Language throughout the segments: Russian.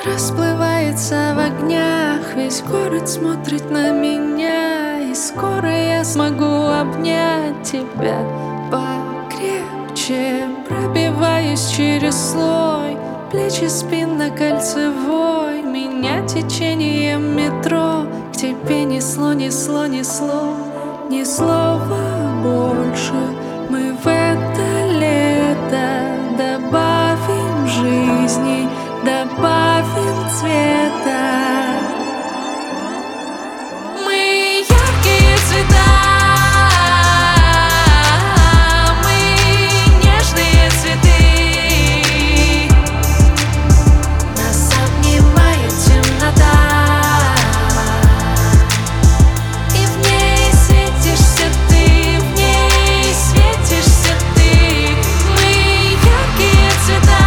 Расплывается в огнях, весь город смотрит на меня, и скоро я смогу обнять тебя покрепче. Пробиваюсь через слой, плечи, спина кольцевой, меня течением метро к тебе несло, несло, несло. Ни слова больше, мы в это лето добавим жизни, добавим цвета. Мы яркие цвета, мы нежные цветы. Нас обнимает темнота, и в ней светишься ты, в ней светишься ты. Мы яркие цвета,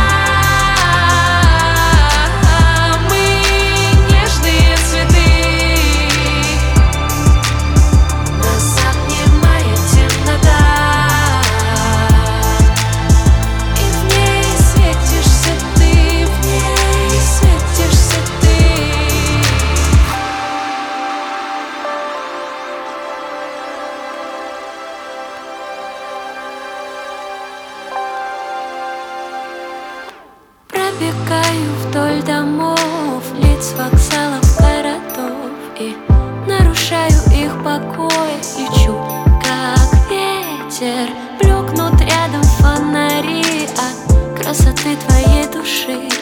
пробегаю вдоль домов, лиц вокзалов, городов, и нарушаю их покой. Лечу, как ветер, блекнут рядом фонари от красоты твоей души.